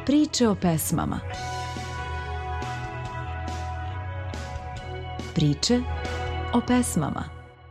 Priče o pesmama. Priče o pesmama.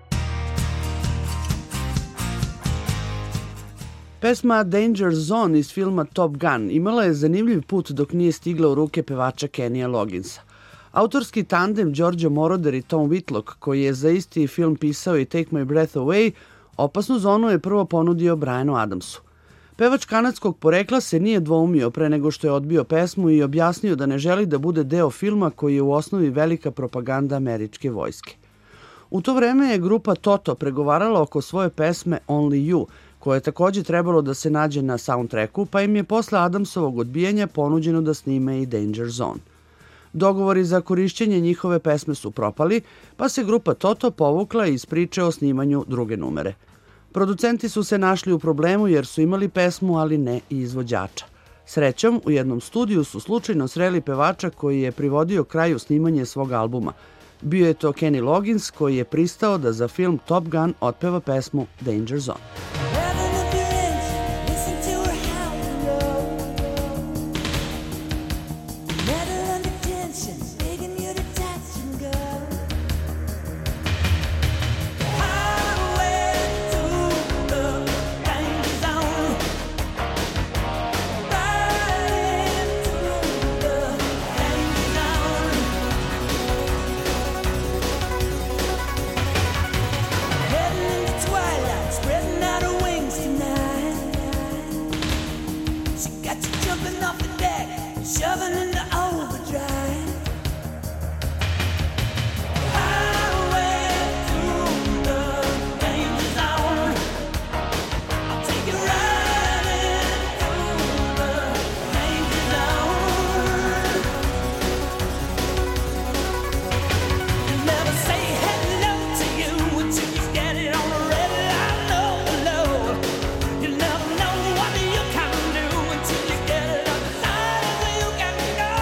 Pesma Danger Zone iz filma Top Gun imala je zanimljiv put dok nije stigla u ruke pevača Kenya Logginsa. Autorski tandem Giorgio Moroder i Tom Whitlock, koji je za isti film pisao i Take My Breath Away, opasnu zonu je prvo ponudio Brianu Adamsu. Pevač kanadskog porekla se nije dvoumio pre nego što je odbio pesmu i objasnio da ne želi da bude deo filma koji je u osnovi velika propaganda američke vojske. U to vreme je grupa Toto pregovarala oko svoje pesme Only You, koje je takođe trebalo da se nađe na soundtracku, pa im je posle Adamsovog odbijanja ponuđeno da snime i Danger Zone. Dogovori za korišćenje njihove pesme su propali, pa se grupa Toto povukla iz priče o snimanju druge numere. Producenti su se našli u problemu jer su imali pesmu, ali ne i izvođača. Srećom, u jednom studiju su slučajno sreli pevača koji je privodio kraju snimanje svog albuma. Bio je to Kenny Loggins koji je pristao da za film Top Gun otpeva pesmu Danger Zone. Never know what you can do until you get it outside of where you can go.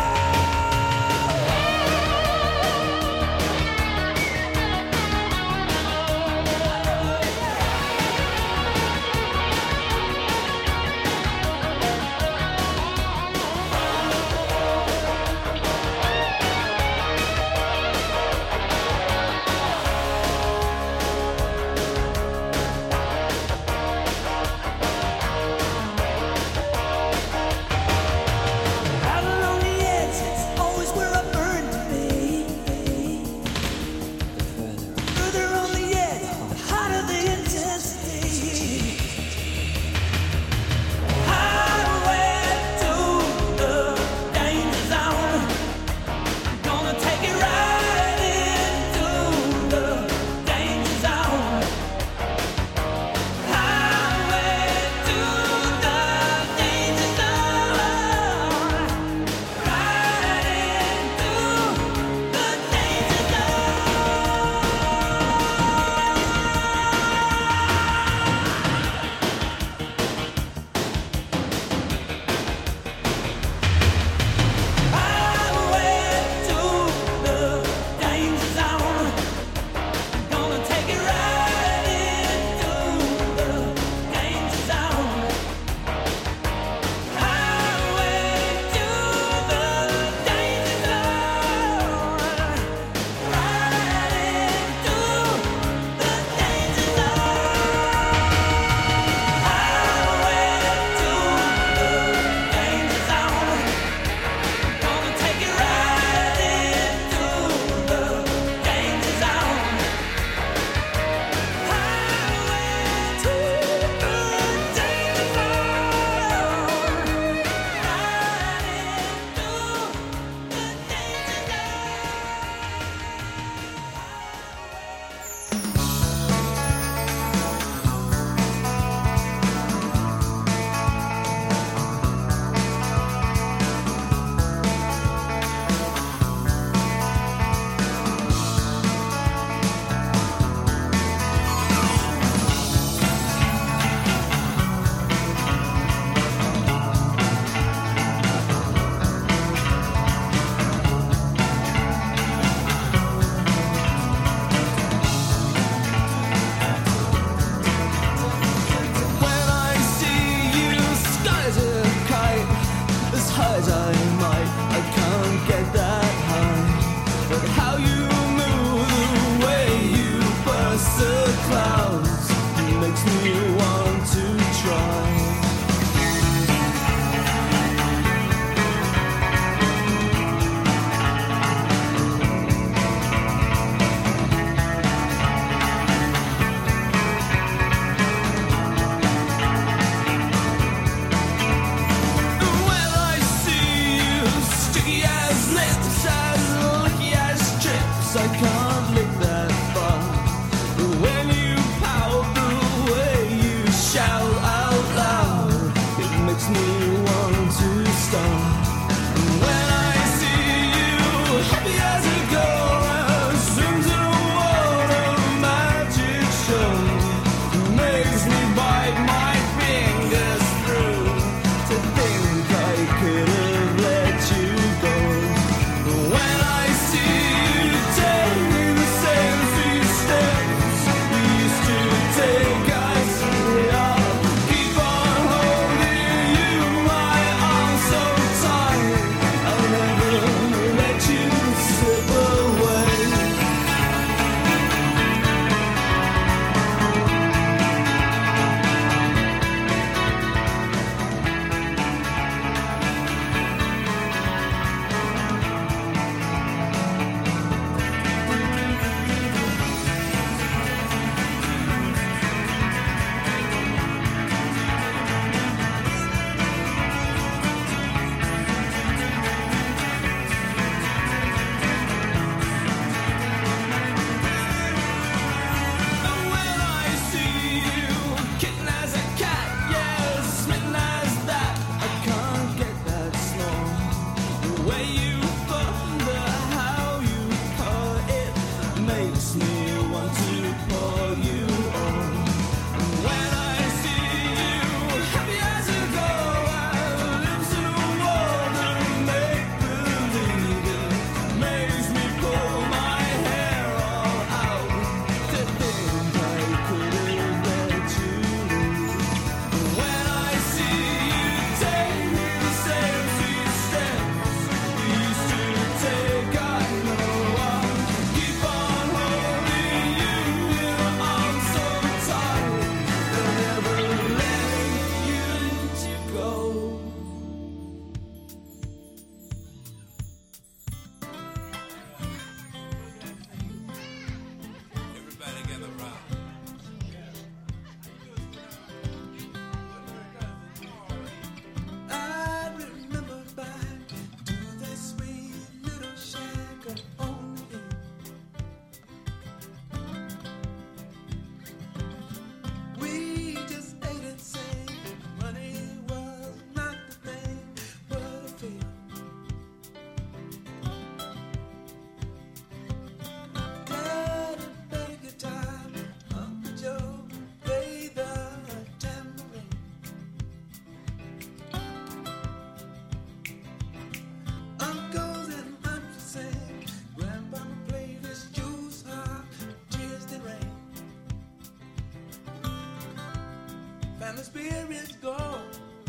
Family spirits gone.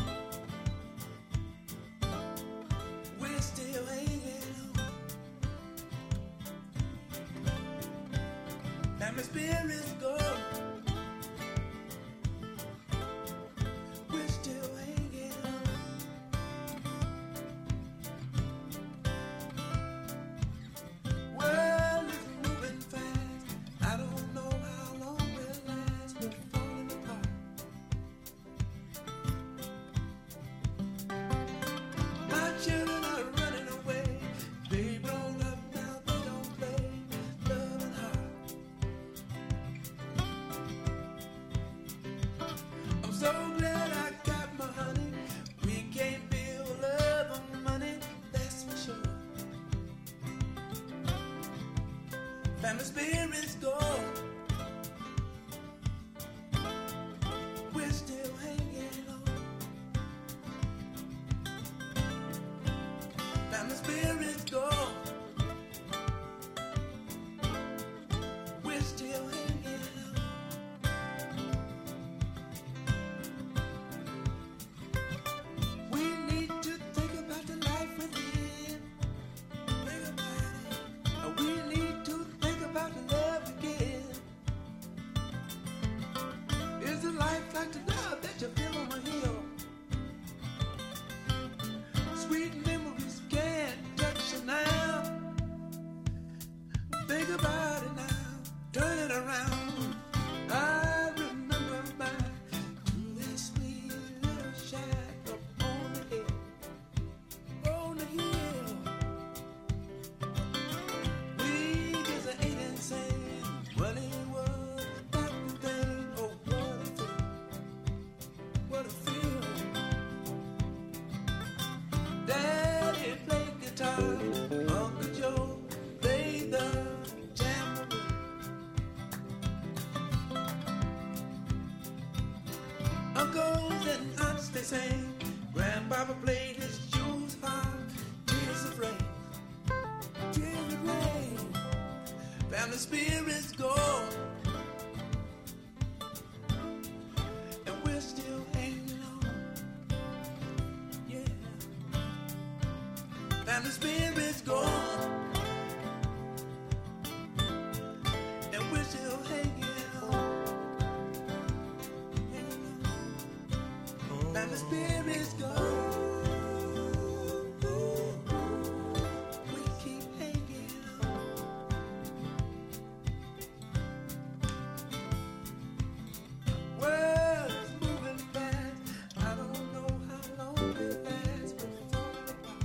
We're still hanging on. Family spirits gone. We're still hanging on. World is moving fast. I don't know how long we'll last. We're falling apart. My children are running away. They grown up now, they don't play love and heart. I'm so glad I got my honey. We can't build love on money, that's for sure. Family spirits go. We're still hanging on. Family spirits go. We're still hanging on. We need to think about the life within. Think about it. We need to think about the love again. Is the life like the love that you feel on my hill? Sweet memories can't touch you now. Think about it now. Turn it around. I remember back to that sweet little shack up on the hill. On the hill. We just ain't insane. What it was, not the thing. Oh, what a feel. What a feel. Daddy played guitar. Uncle Joe played the tambourine. Uncles and aunts they sang. Grandpapa played his jewels harp. Tears of rain. Tears of rain. Family spirits go. And we're still hanging on. Yeah. Family spirits go. And we're still hanging on. Hanging on. Family spirits go. We keep hanging on. World is moving fast. I don't know how long it lasts. We're falling apart.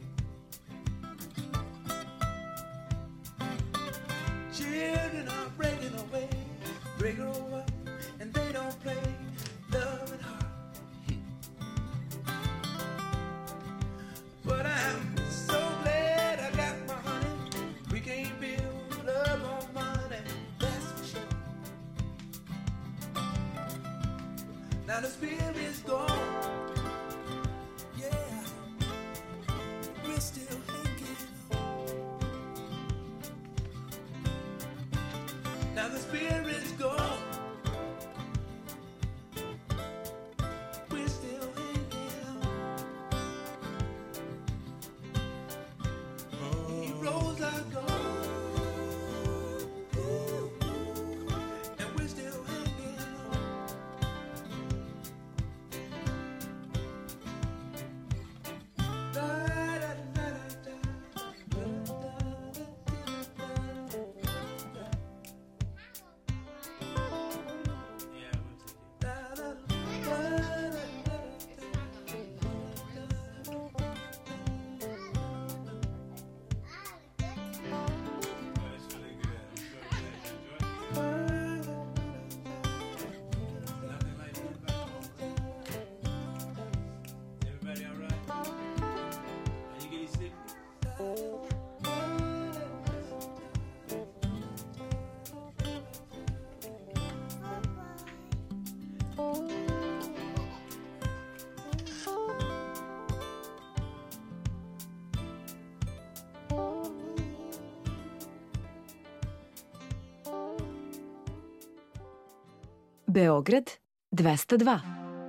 Children are breaking away. They grow up and they don't play love and heart. But I'm so glad I got my honey. We can't build love on money, that's for sure. Now the spirit's gone. Yeah, we're still hanging on. Now the spirit's gone. We're still hanging on. Heroes are gone. And we're still hanging on. Da, da, da, da, da, Beograd 202.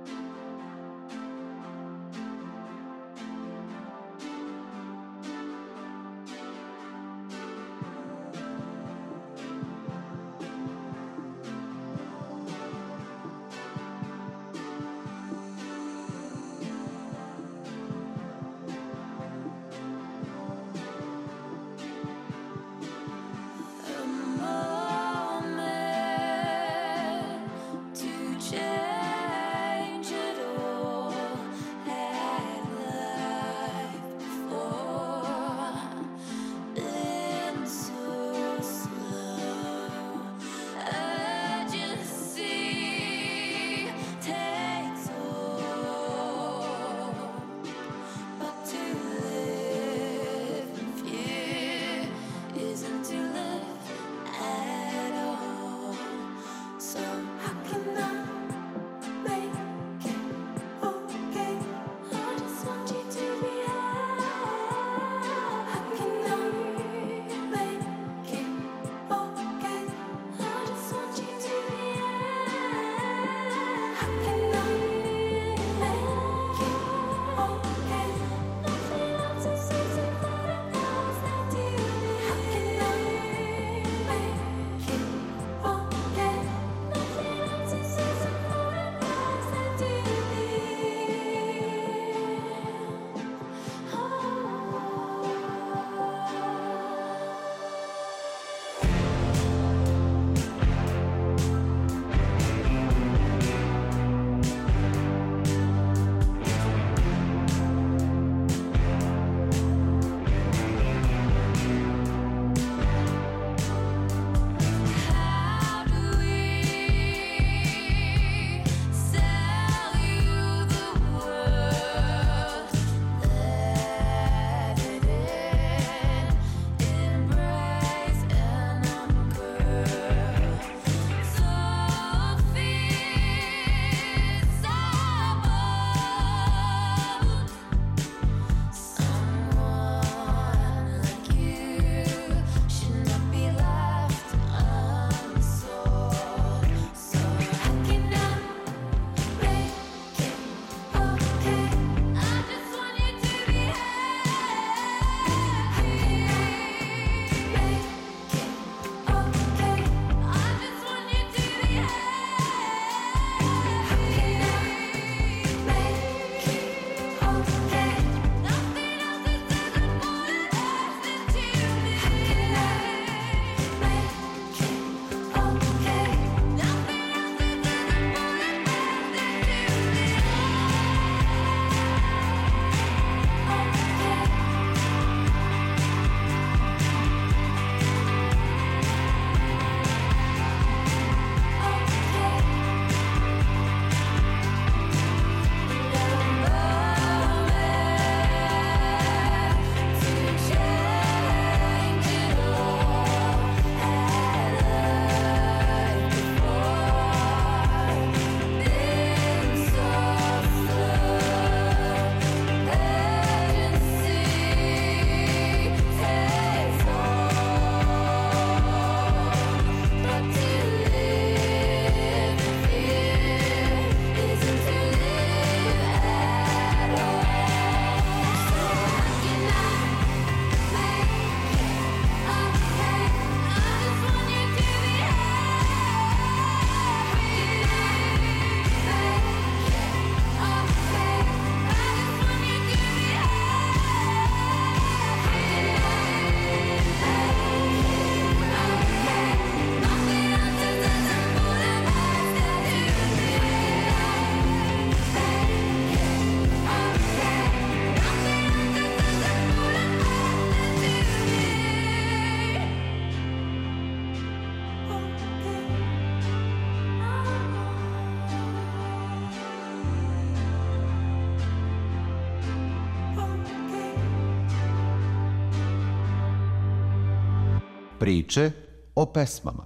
Priče o pesmama.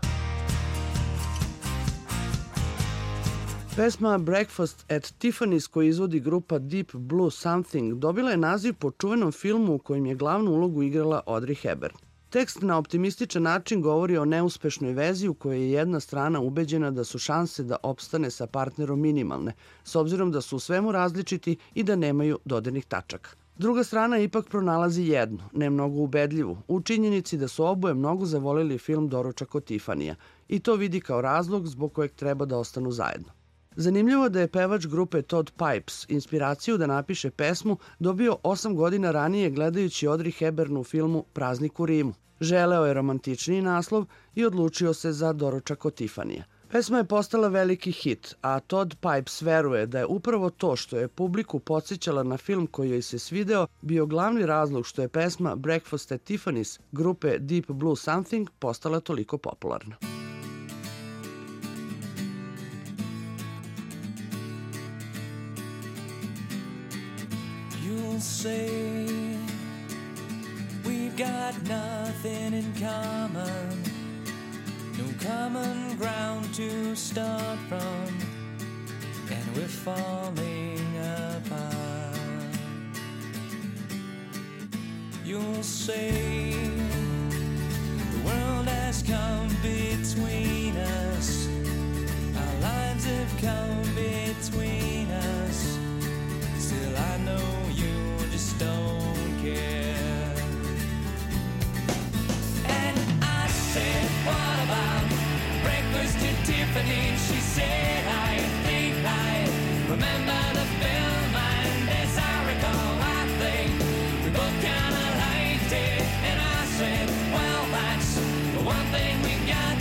Pesma Breakfast at Tiffany's koju izvodi grupa Deep Blue Something dobila je naziv po čuvenom filmu u kojem je glavnu ulogu igrala Audrey Hepburn. Tekst na optimističan način govori o neuspešnoj vezi u kojoj je jedna strana ubeđena da su šanse da opstane sa partnerom minimalne, s obzirom da su u svemu različiti i da nemaju dodirnih tačaka. Druga strana ipak pronalazi jednu, ne mnogo ubedljivu, u činjenici da su oboje mnogo zavolili film Doručak kod Tifanija i to vidi kao razlog zbog kojeg treba da ostanu zajedno. Zanimljivo da je pevač grupe Todd Pipes inspiraciju da napiše pesmu dobio 8 godina ranije gledajući Audrey Hepburn u filmu Praznik u Rimu. Želeo je romantičniji naslov i odlučio se za Doručak kod Tifanija. Pesma je postala veliki hit, a Todd Pipes veruje da je upravo to što je publiku podsjećala na film koji joj se svideo bio glavni razlog što je pesma Breakfast at Tiffany's grupe Deep Blue Something postala toliko popularna. You'll say we've got nothing in common, no common ground to start from, and we're falling apart. You'll say the world has come between us, our lives have come between us. Still I know you just don't care. And I said, what about breakfast at Tiffany's? She said, I think I remember the film, and as I recall, I think we both kinda liked it. And I said, well, that's the one thing we got.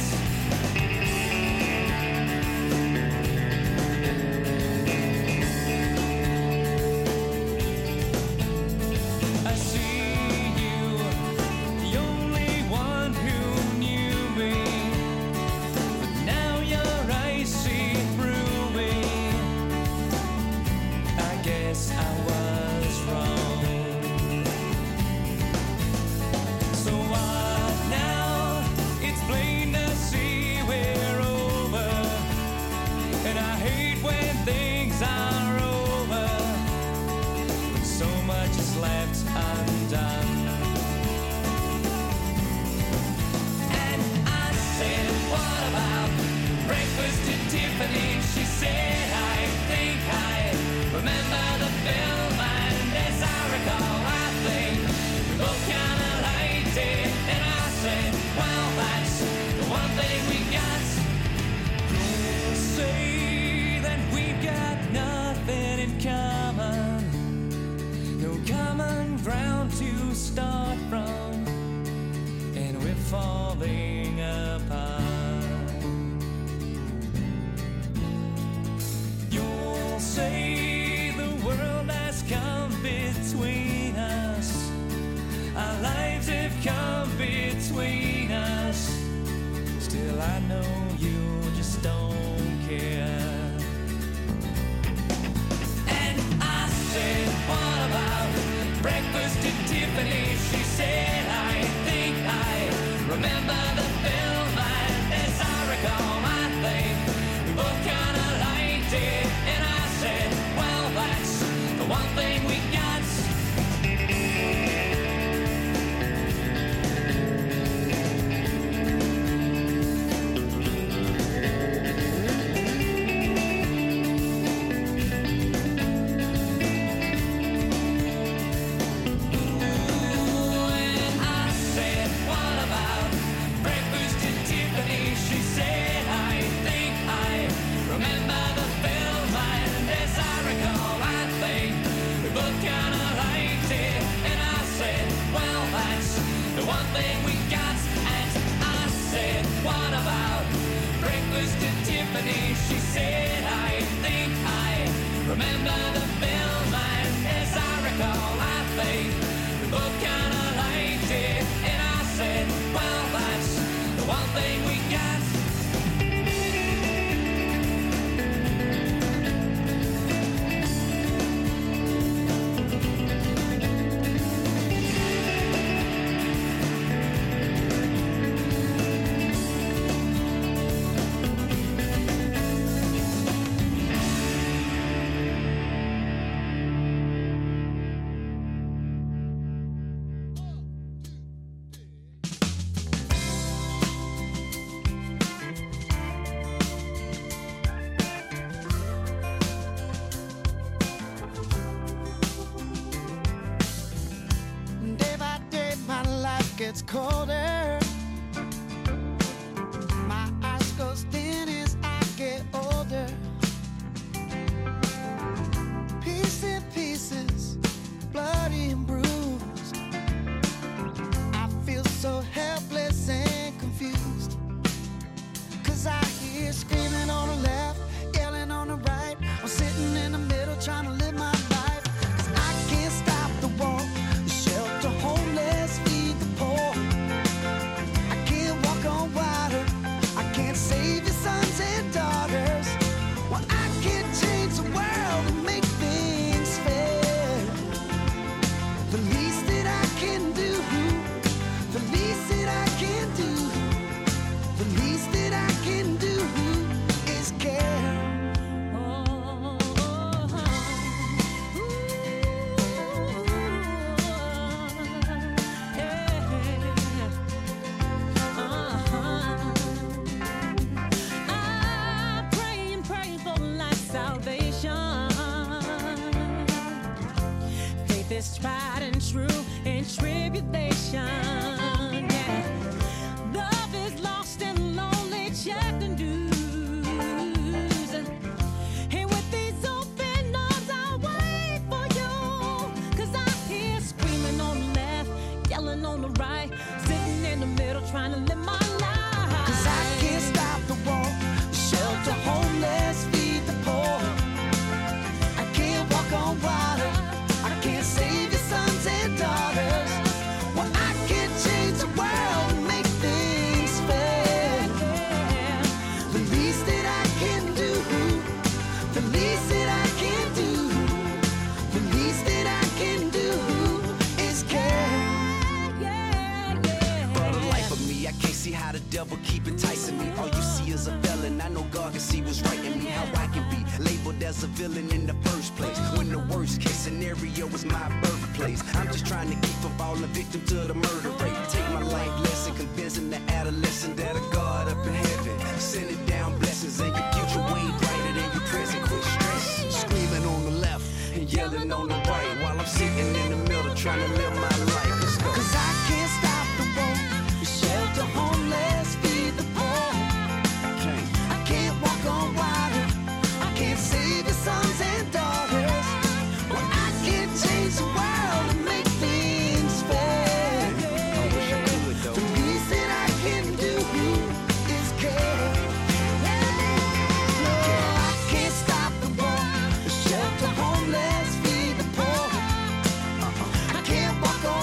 She said, I think I remember the film, and as I recall, I think we both kinda liked it. And I said, well, that's the one thing we got. You'll say that we've got nothing in common, no common ground to start from, and we're falling apart. Say the world has come between us, our lives have come between us. Still I know you just don't care. And I said, what about breakfast at Tiffany's? She said, I think I remember the film, and as I recall, I think we both kinda liked it. And I said, well, that's the one thing we got. gets colder. My eyes go thin as I get older. Piece in pieces, bloody and bruised. I feel so helpless and confused. 'Cause I hear screaming on the left, yelling on the right. I'm sitting in the middle trying to live my life. 'Cause I can't stop the war, shelter homeless, feed the poor. I can't walk on water, I can't save your sons and daughters. Well, I can't change the world and make things fair. The least that I can do, the least that I can do, the least that I can do is care. I pray and pray for life's salvation. Faith is tried and true in tribulation. Yeah. Love is lost and lonely, check and dues. And with these open arms, I'll wait for you. 'Cause I hear screaming on the left, yelling on the right, sitting in the middle trying to live my life. 'Cause I can't stop the war, shelter homeless, feed the poor. I can't walk on water, I can't save your sons and daughters. Well, I can't change the world and make things fair. The least that I can do, the least that I can do, the least that I can do is care. For the life of me, I can't see how the devil keep enticing me. All you see is a felon. I know God can see what's right in me. How I can be labeled as a villain in the first place, when the worst case scenario is my birthplace. I'm just trying to keep from falling victim to the murder rate. Take my life lesson, convincing the adolescent that a God up in heaven sending down blessings, and your future way brighter than your present. Quit stress, screaming on the left and yelling on the right, while I'm sitting in the middle trying to live my life. Let's go. 'Cause I can't stop the war, shelter homeless, feed the poor. I can't walk on water, I can't save your sons and daughters. Well, I can't change the world and make things fair. I wish I could though. The least that I can do is care. No, I can't stop the war, shelter homeless, feed the poor. I can't walk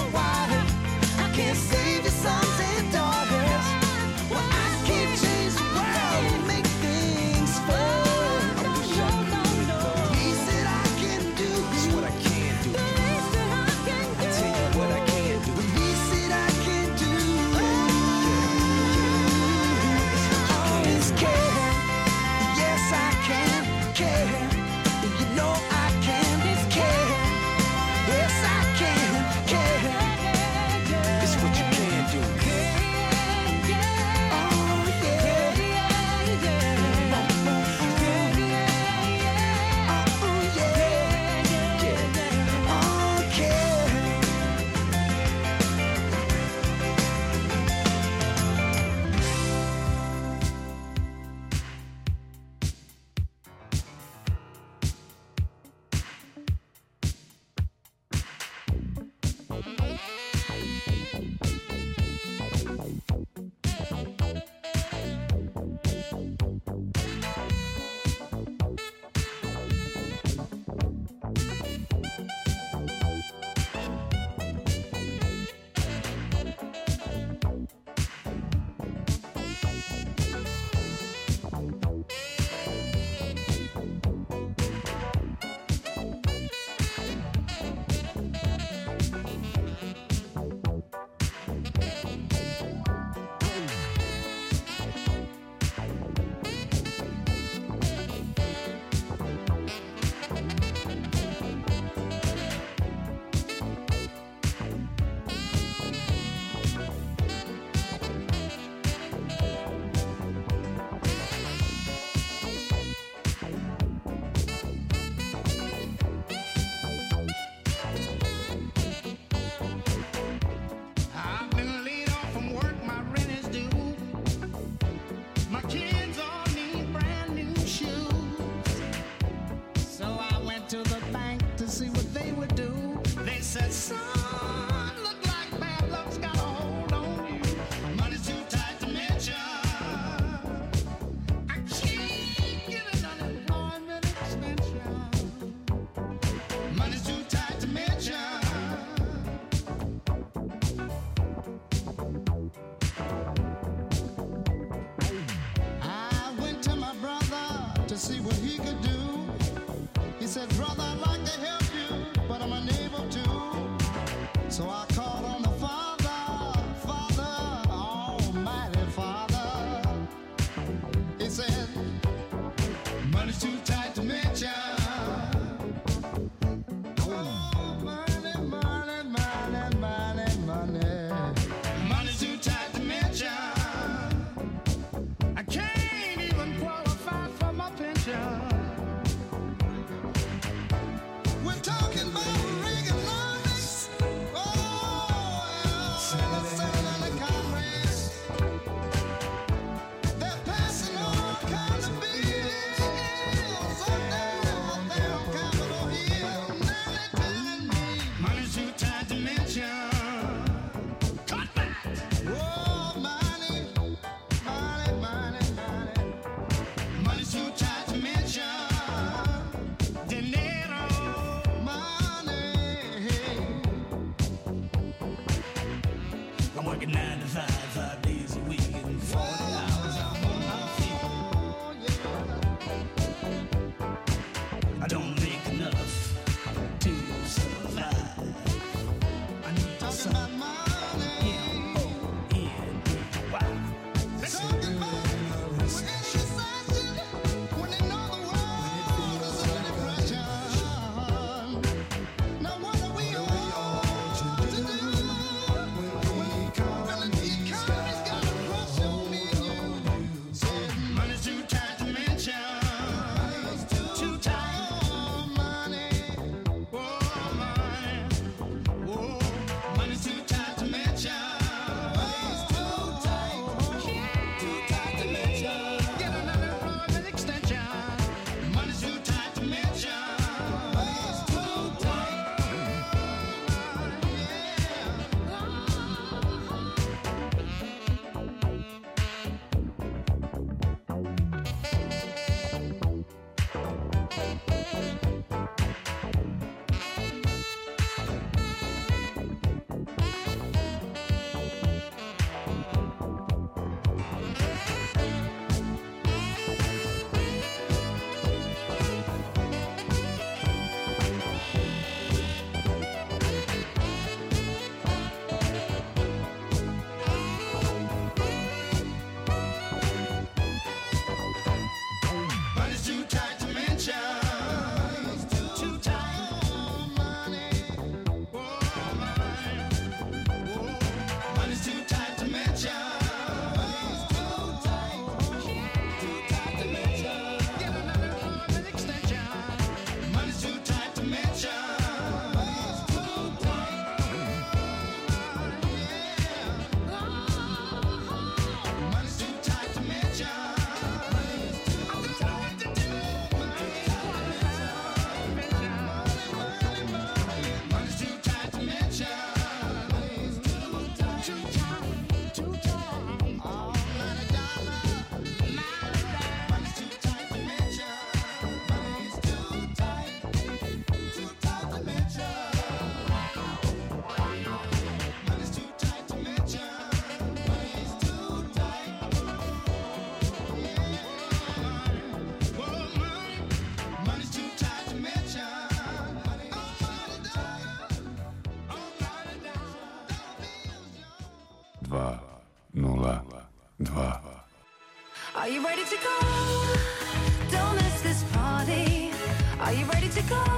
Working 9 to 5, 5 days a week, and 40 hours I'm on my feet. I don't make enough to survive. I need some Are you ready to go? Don't miss this party. Are you ready to go?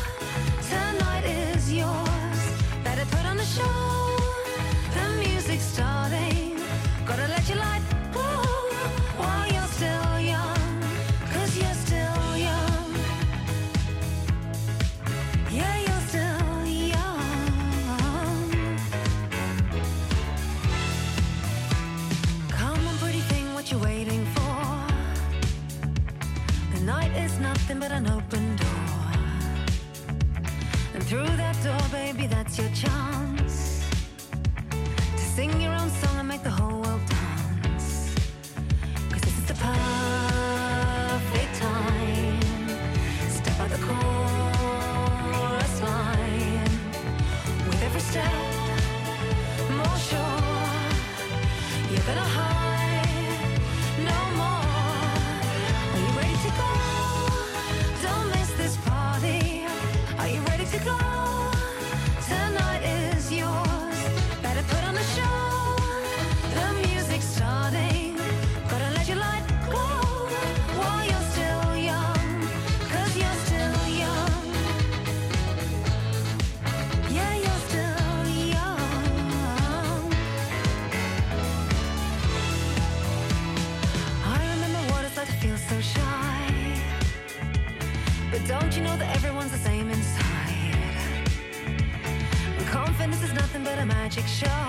Tonight is yours. Better put on the show. The music's starting. Gotta let your light go while you're still young. 'Cause you're still young. Yeah, you're still young. Come on, pretty thing, what you waiting for? The night is nothing but an open door. And through that door, baby, that's your chance to sing your own song and make the whole world dance. 'Cause this is the perfect time. Step out the chorus line. With every step, more sure you're gonna hide no more. Are you ready to go? Don't miss this party. Are you ready to go? Tonight is yours. Better put on the show. The music's starting. Gotta let your light go while you're still young. 'Cause you're still young. Yeah, you're still young. I remember what it's like to feel so shy. But don't you know that everyone's the same inside? And confidence is nothing but a magic show.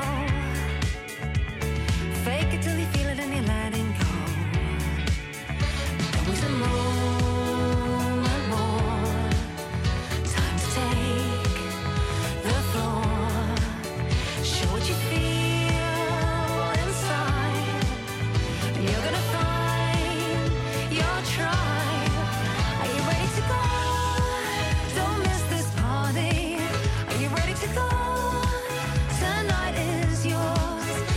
Fake it till you feel it and you're letting go. Always a moment more. Time to take the floor. Show what you feel inside. And you're gonna find your tribe. Are you ready to go? Don't miss this party. Are you ready to go? Tonight is yours.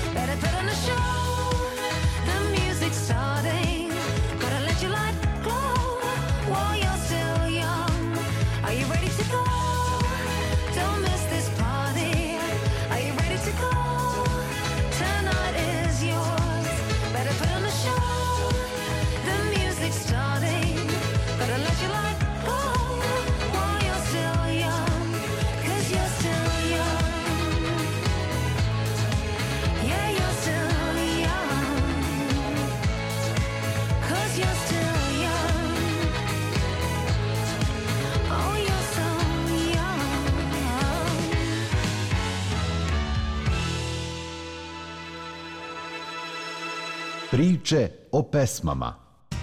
Priče o pesmama.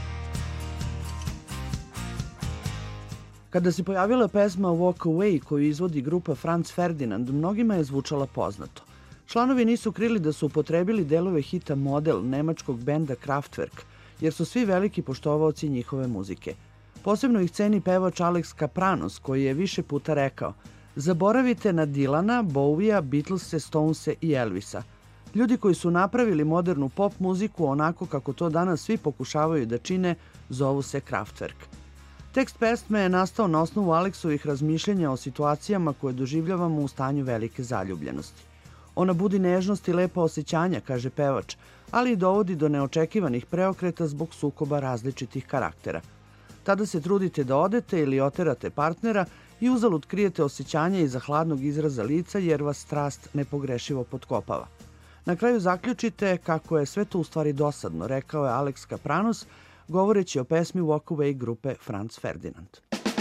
Kada se pojavila pesma Walk Away koju izvodi grupa Franz Ferdinand, mnogima je zvučala poznato. Članovi nisu krili da su upotrebili delove hita Model nemačkog benda Kraftwerk, jer su svi veliki poštovaoci njihove muzike. Posebno ih ceni pevač Alex Kapranos, koji je više puta rekao: zaboravite na Dylana, Bowija, Beatlese, Stonese i Elvisa. Ljudi koji su napravili modernu pop muziku onako kako to danas svi pokušavaju da čine, zovu se Kraftwerk. Tekst pesme je nastao na osnovu Aleksovih razmišljenja o situacijama koje doživljavamo u stanju velike zaljubljenosti. Ona budi nežnost i lepa osjećanja, kaže pevač, ali i dovodi do neočekivanih preokreta zbog sukoba različitih karaktera. Tada se trudite da odete ili oterate partnera i uzalud krijete osjećanja iza hladnog izraza lica jer vas strast nepogrešivo potkopava. Na kraju zaključite kako je sve to u stvari dosadno, rekao je Alex Kapranos, govoreći o pesmi Walk Away grupe Franz Ferdinand.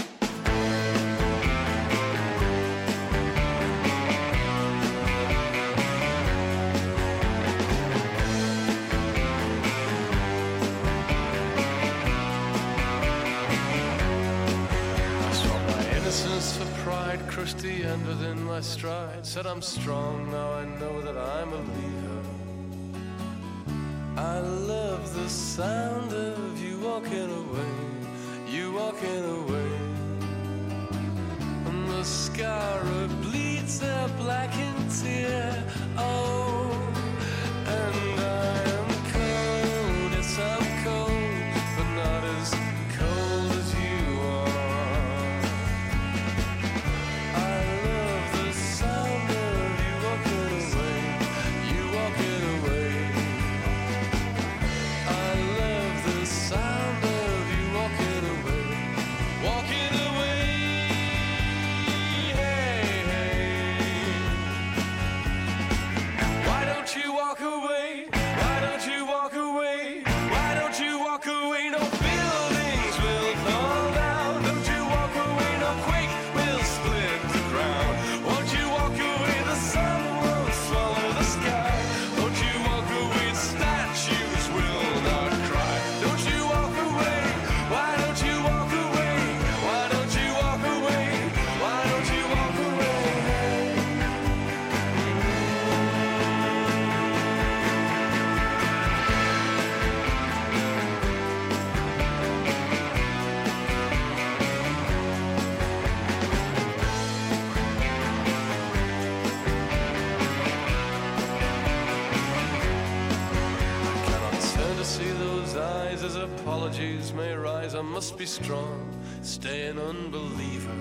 Innocence for pride crushed the end within my stride. Said I'm strong, now I know that I'm a leader. I love the sound of you walking away, you walking away. And the scar bleeds a blackened tear. Oh, and I am cold, yes I'm cold, but not as cold as you are. Apologies may rise, I must be strong, stay an unbeliever,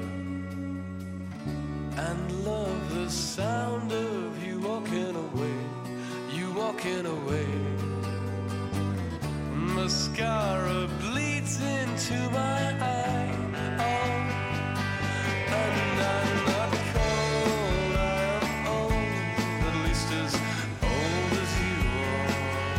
and love the sound of you walking away, you walking away. Mascara bleeds into my eye, oh, and I'm not cold, I am old, at least as old as you are.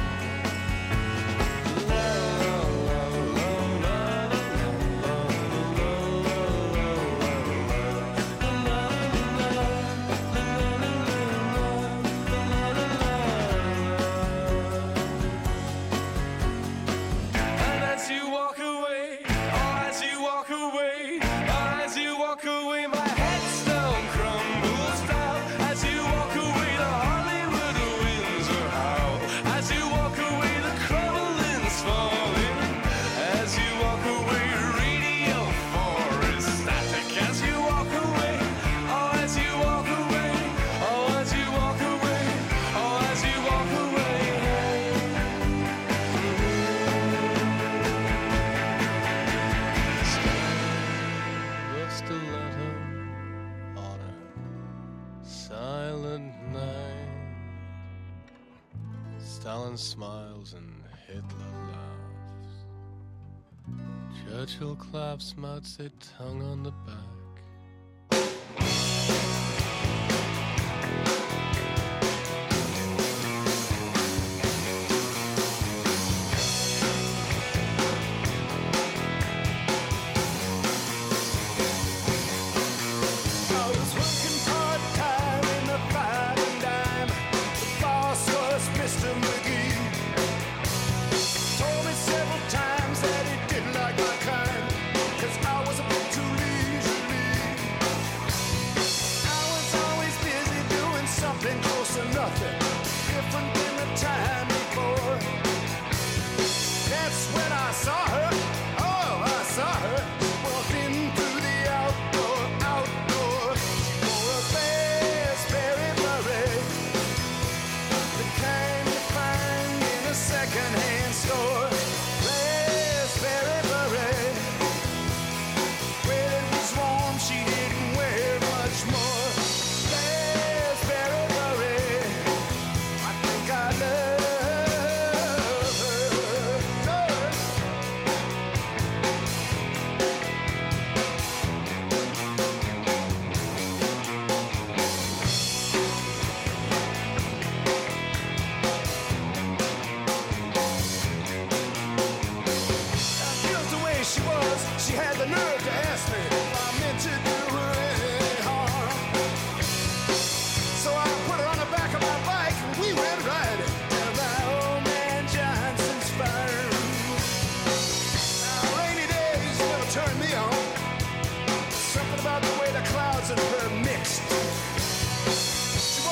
Stalin smiles and Hitler laughs. Churchill claps Mao Zedong on the back. Mr. McGee.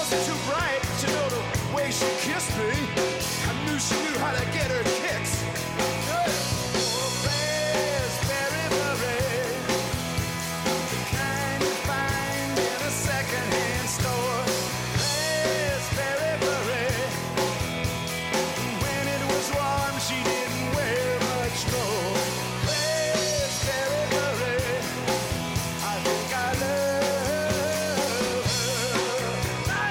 wasn't too bright to know the way she kissed me. I knew she knew how to get her kicks. Yeah. Oh, raspberry beret, the kind you find in a secondhand store. Raspberry beret, when it was warm, she didn't wear much more. Raspberry beret, I think I love her.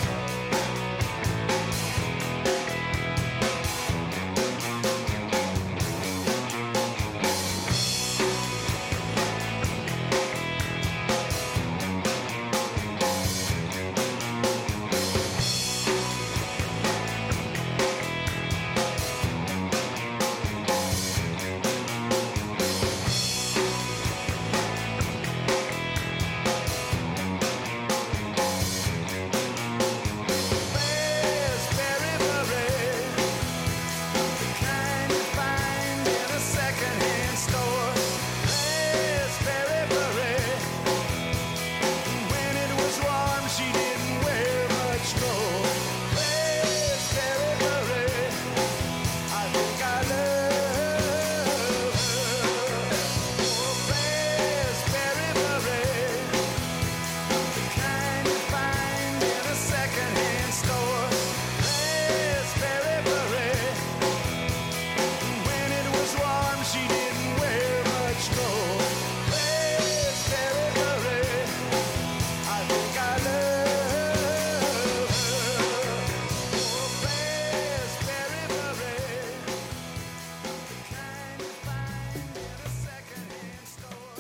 Raspberry beret, the kind you find in a secondhand store. Raspberry beret, when it was warm, she didn't wear much more. Raspberry beret, I think I love her. Oh, raspberry beret, the kind you find in a secondhand store. Raspberry beret, when it was warm, she didn't wear much more. Raspberry beret, I think I love her. Oh, raspberry beret, the kind you find in a secondhand store.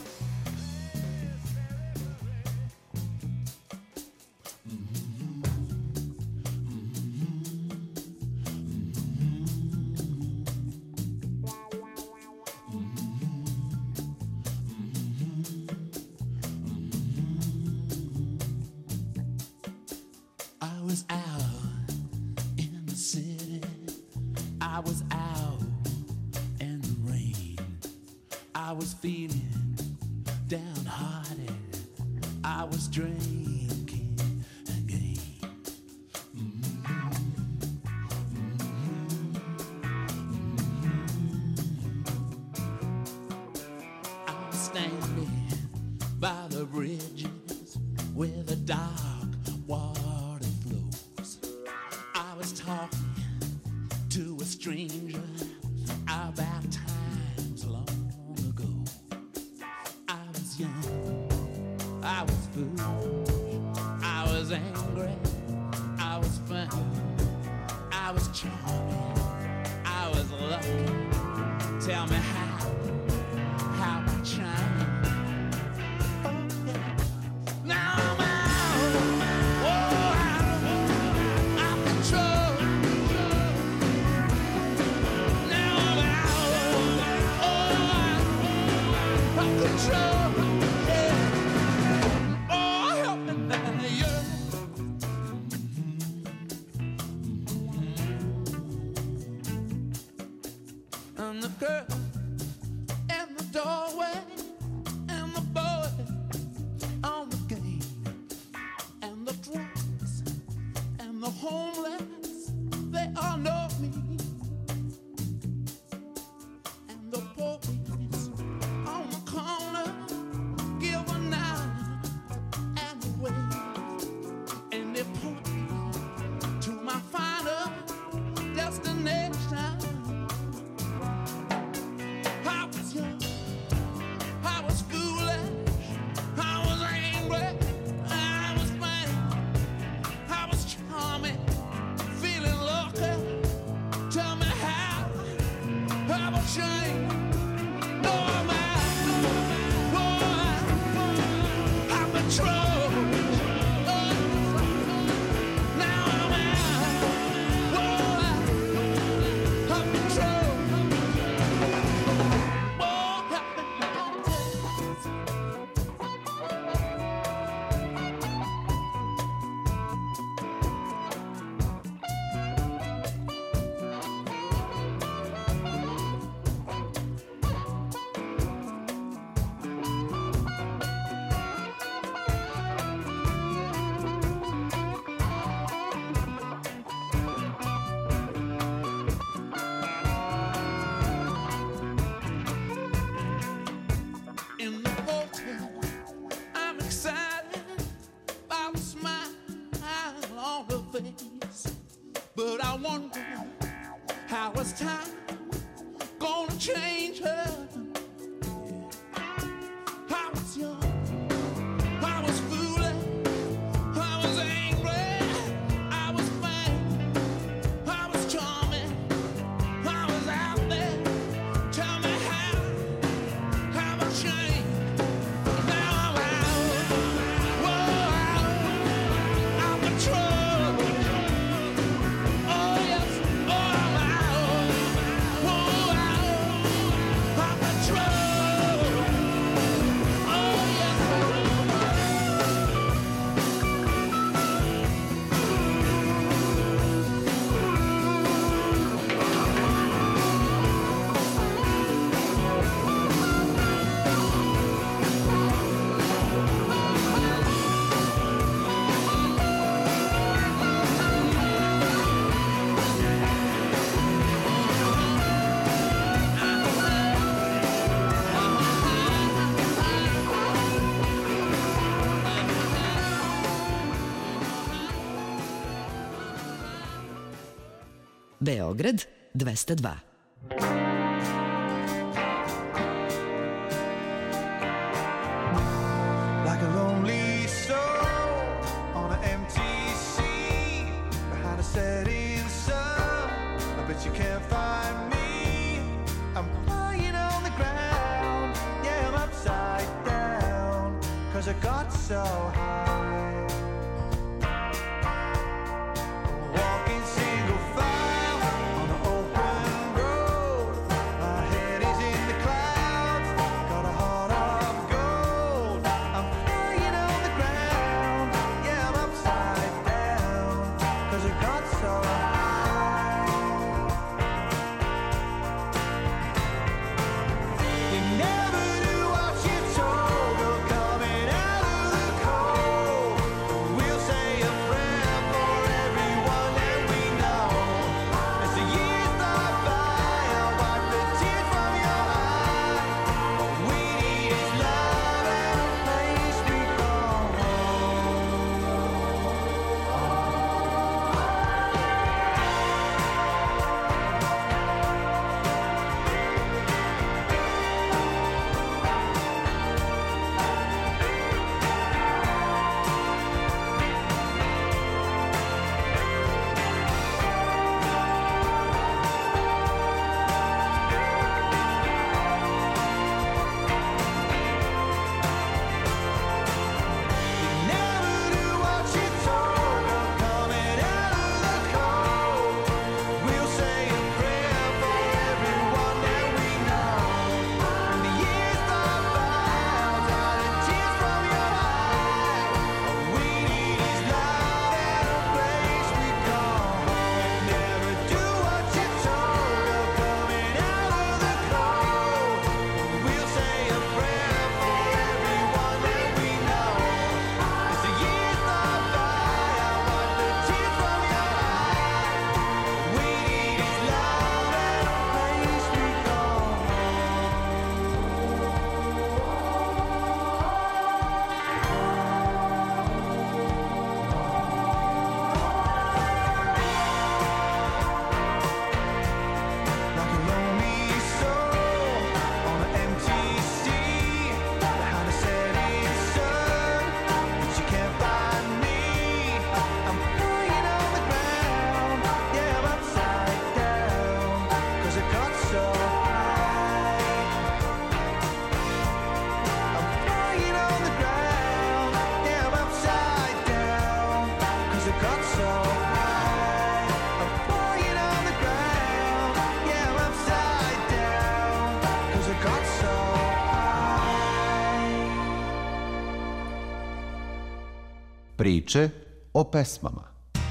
I was out in the city, I was out in the rain, I was feeling downhearted, I was drinking again. I was standing by the bridges where the dark water flows. I was talking to a stranger about times long ago. I was young, I was foolish, I was angry, I was funny, I was charming, I was lucky. Tell me how I shine. Oh, yeah. Now I'm out, oh, out of control. Now I'm out, oh, out of control. Yeah. Oh, help me now, yeah. And the girl in the doorway, and the boy on the game, and the drunks and the homeless, they all know me. And the police on the corner give a nod and a wave, and they point me to my final destination. not a smile on her face, but I wonder how is time gonna change her. I was young, I was foolish, I was angry, I was fine, I was charming, I was out there. Tell me how have I changed? Now I'm out, whoa, out of trouble. Oh yes, oh I'm out, whoa, out of trouble. Oh yes, Beograd 202. Like a lonely soul on an empty sea behind a setting sun. I bet you can't find me. I'm lying on the ground. Yeah, I'm upside down, 'cause I got so high. Walking single file on an open road. My head is in the clouds. Got a heart of gold. I'm flying on the ground. Yeah, I'm upside down, 'cause I got so high. You never knew what you told. You're coming out of the cold. We'll say a prayer for everyone that we know. As the years fly by, I'll wipe the tears from your eye. All we need is love and a place we call You never knew what you told. You're coming out of the cold. We'll say a prayer for everyone that we know. When the years fly by, I'll dry the tears from your eye. All we need is love and a place we call home. Never do what you told. You're coming out of the cold. We'll say a prayer for everyone that we know. As the years fly by, I'll wipe the tears from your eye. All we need is love and a place we call Like a lonely soul on an empty sea behind a setting sun. But you can't find me. I'm flying on the ground. Yeah, I'm upside down, 'cause I got so high. I'm flying on the ground. Yeah, I'm upside down, 'cause I got so high. I'm flying on the ground. Yeah, I'm upside down, 'cause I got so high. Priče o pesmama.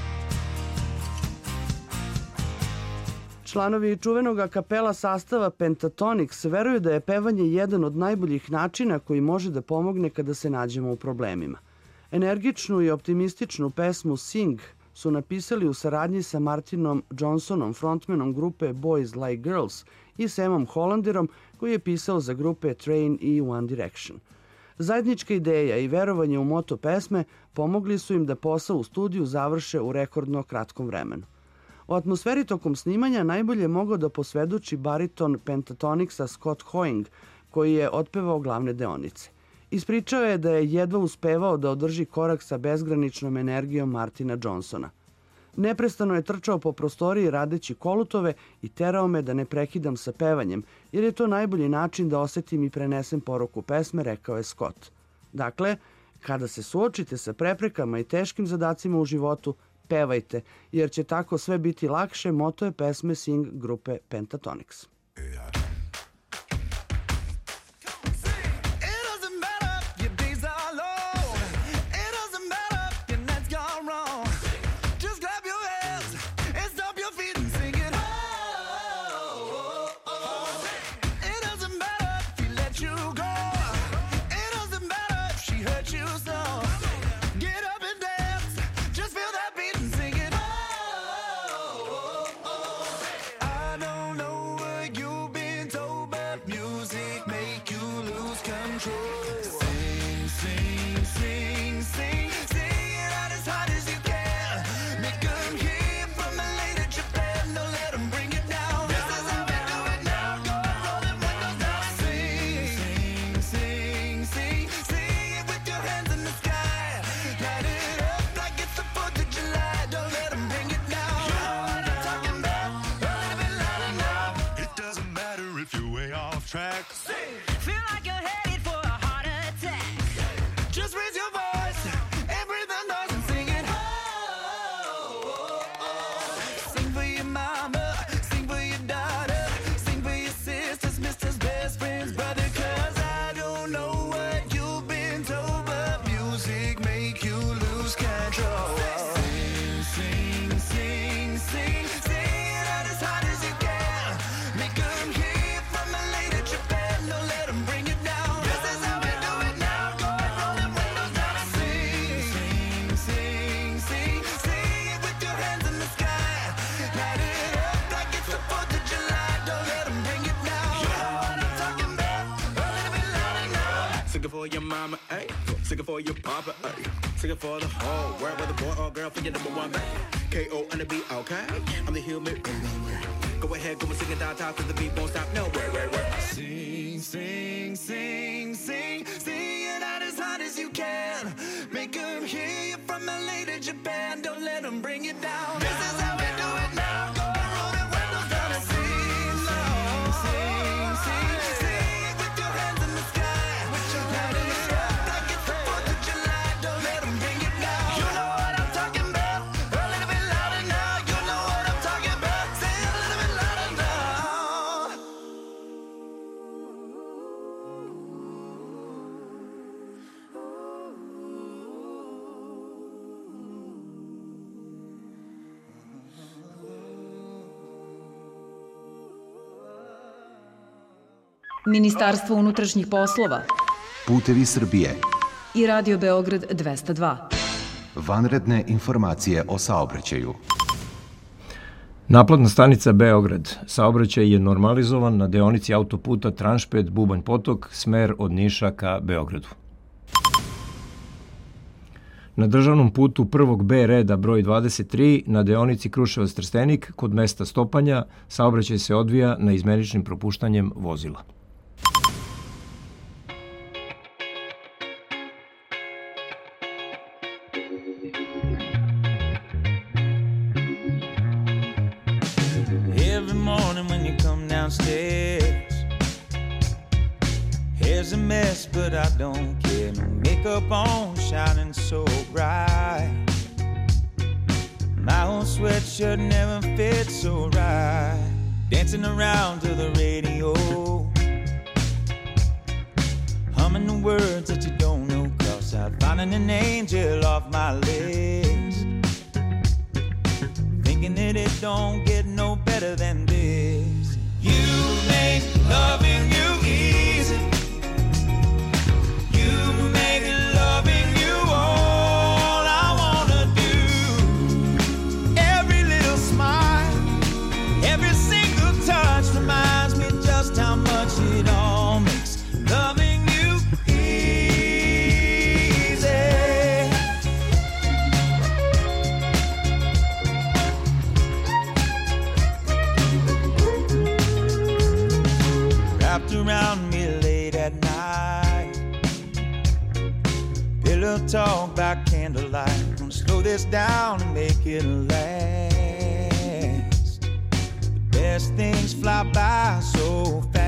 Članovi čuvenog a kapela sastava Pentatonix veruju da je pevanje jedan od najboljih načina koji može da pomogne kada se nađemo u problemima. Energičnu i optimističnu pesmu Sing su napisali u saradnji sa Martinom Johnsonom, frontmanom grupe Boys Like Girls, i Samom Hollanderom, koji je pisao za grupe Train i One Direction. Zajednička ideja i verovanje u moto pesme pomogli su im da posao u studiju završe u rekordno kratkom vremenu. O atmosferi tokom snimanja najbolje je mogao da posvedoči bariton Pentatonicsa Scott Hoying, koji je otpevao glavne deonice. Ispričao je da je jedva uspevao da održi korak sa bezgraničnom energijom Martina Johnsona. Neprestano je trčao po prostoriji radeći kolutove i terao me da ne prekidam sa pevanjem, jer je to najbolji način da osetim i prenesem poruku pesme, rekao je Scott. Dakle, kada se suočite sa preprekama i teškim zadacima u životu, pevajte, jer će tako sve biti lakše, moto je pesme Sing grupe Pentatonix. Sing it for your mama, ayy. Sing it for your papa, ayy. Sing it for the whole world, whether boy or girl, for your number one man. K.O. on the beat, okay? I'm the human. Go ahead, go and sing it down top, cause the beat won't stop. No, wait. Sing, sing, sing, sing. Sing it out as hard as you can. Make them hear you from LA to Japan. Don't let them bring it down. This is how we do it now. Go and roll the windows down and sing, sing, sing, sing. Sing it with your hands in the sky. Light it up like it's the 4th of July. Don't let them bring it down. You know what I'm talking about. A little bit louder now. You know what I'm talking about. Say it a little bit louder now. Ministarstvo unutrašnjih poslova Putevi Srbije. i Radio Beograd 202. Vanredne informacije o saobraćaju. Naplatna stanica Beograd. Saobraćaj je normalizovan na deonici autoputa Tranšpet Bubanj Potok, smer od Niša ka Beogradu. Na državnom putu prvog B reda broj 23 na deonici Kruševac Trstenik kod mesta Stopanja saobraćaj se odvija na izmeničnim propuštanjem vozila. Every morning when you come downstairs, here's a mess, but I don't care. No makeup on, shining so bright. My old sweatshirt never fits so right. Dancing around to the radio, humming the words that you don't know. Cross out, finding an angel off my list. Thinking that it don't get no better than this. You make loving you easy. You make loving you all I wanna do. Every little smile, every single touch reminds me just how much it all makes loving you easy. around me late at night. Pillow talk by candlelight. Gonna slow this down and make it last. The best things fly by so fast.